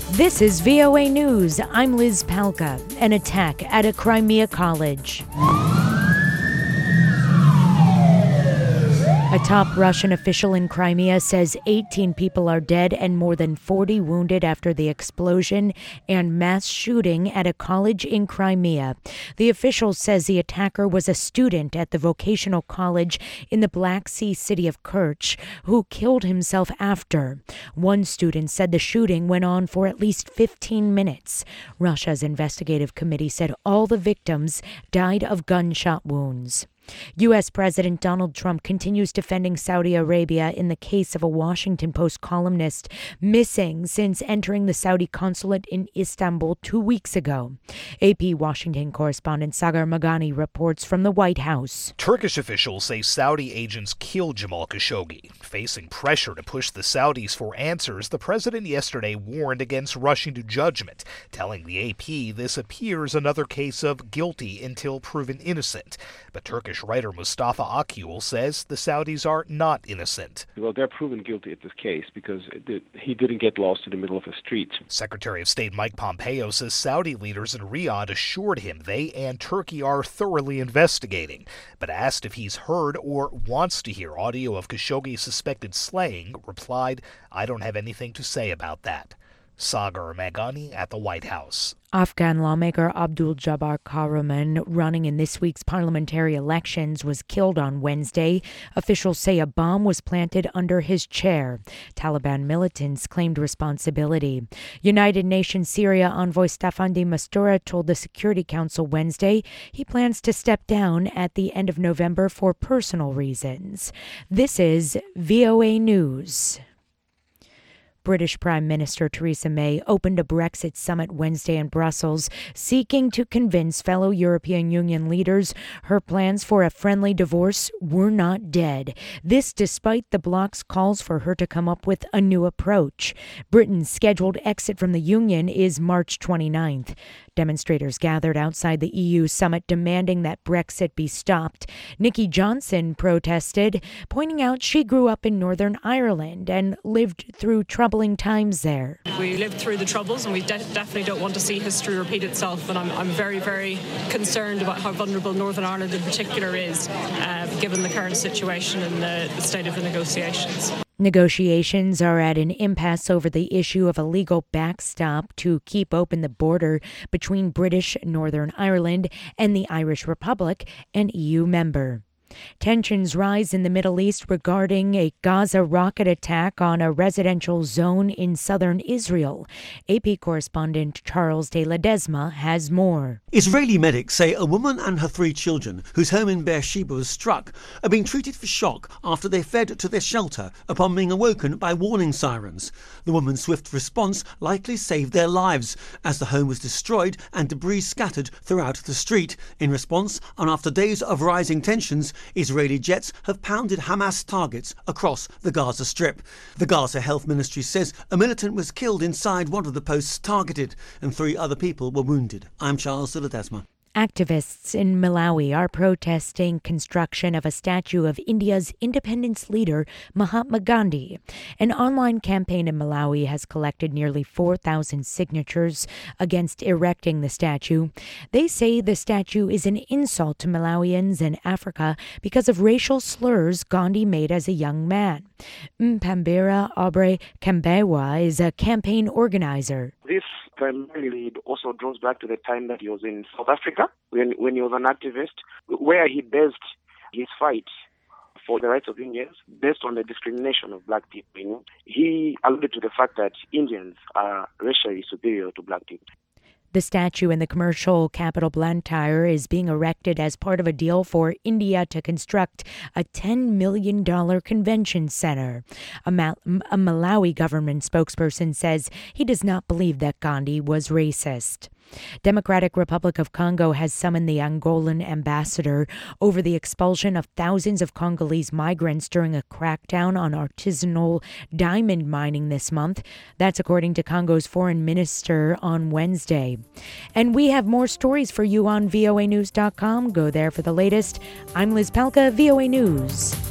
This is VOA News. I'm Liz Palka. An attack at a Crimea college. A top Russian official in Crimea says 18 people are dead and more than 40 wounded after the explosion and mass shooting at a college in Crimea. The official says the attacker was a student at the vocational college in the Black Sea city of Kerch who killed himself after. One student said the shooting went on for at least 15 minutes. Russia's investigative committee said all the victims died of gunshot wounds. U.S. President Donald Trump continues defending Saudi Arabia in the case of a Washington Post columnist missing since entering the Saudi consulate in Istanbul 2 weeks ago. AP Washington correspondent Sagar Meghani reports from the White House. Turkish officials say Saudi agents killed Jamal Khashoggi. Facing pressure to push the Saudis for answers, the president yesterday warned against rushing to judgment, telling the AP this appears another case of guilty until proven innocent. But Turkish writer Mustafa Akgül says the Saudis are not innocent. Well, they're proven guilty at this case because he didn't get lost in the middle of a street. Secretary of State Mike Pompeo says Saudi leaders in Riyadh assured him they and Turkey are thoroughly investigating. But asked if he's heard or wants to hear audio of Khashoggi's suspected slaying, replied, "I don't have anything to say about that." Sagar Meghani at the White House. Afghan lawmaker Abdul Jabbar Karaman, running in this week's parliamentary elections, was killed on Wednesday. Officials say a bomb was planted under his chair. Taliban militants claimed responsibility. United Nations Syria envoy Staffan de Mistura told the Security Council Wednesday he plans to step down at the end of November for personal reasons. This is VOA News. British Prime Minister Theresa May opened a Brexit summit Wednesday in Brussels, seeking to convince fellow European Union leaders her plans for a friendly divorce were not dead. This despite the bloc's calls for her to come up with a new approach. Britain's scheduled exit from the Union is March 29th. Demonstrators gathered outside the EU summit demanding that Brexit be stopped. Nikki Johnson protested, pointing out she grew up in Northern Ireland and lived through troubling times there. We lived through the Troubles and we definitely don't want to see history repeat itself, and I'm very, very concerned about how vulnerable Northern Ireland in particular is, given the current situation and the state of the negotiations. Negotiations are at an impasse over the issue of a legal backstop to keep open the border between British Northern Ireland and the Irish Republic, an EU member. Tensions rise in the Middle East regarding a Gaza rocket attack on a residential zone in southern Israel. AP correspondent Charles de Ledesma has more. Israeli medics say a woman and her 3 children, whose home in Beersheba was struck, are being treated for shock after they fled to their shelter upon being awoken by warning sirens. The woman's swift response likely saved their lives, as the home was destroyed and debris scattered throughout the street. In response, and after days of rising tensions, Israeli jets have pounded Hamas targets across the Gaza Strip. The Gaza Health Ministry says a militant was killed inside one of the posts targeted and 3 other people were wounded. I'm Charles de Ledesma. Activists in Malawi are protesting construction of a statue of India's independence leader, Mahatma Gandhi. An online campaign in Malawi has collected nearly 4,000 signatures against erecting the statue. They say the statue is an insult to Malawians and Africa because of racial slurs Gandhi made as a young man. Mpambira Aubrey Kambewa is a campaign organizer. This primarily also draws back to the time that he was in South Africa when he was an activist, where he based his fight for the rights of Indians based on the discrimination of black people. He alluded to the fact that Indians are racially superior to black people. The statue in the commercial capital Blantyre is being erected as part of a deal for India to construct a $10 million convention center. A Malawi government spokesperson says he does not believe that Gandhi was racist. Democratic Republic of Congo has summoned the Angolan ambassador over the expulsion of thousands of Congolese migrants during a crackdown on artisanal diamond mining this month. That's according to Congo's foreign minister on Wednesday. And we have more stories for you on voanews.com. Go there for the latest. I'm Liz Palka, VOA News.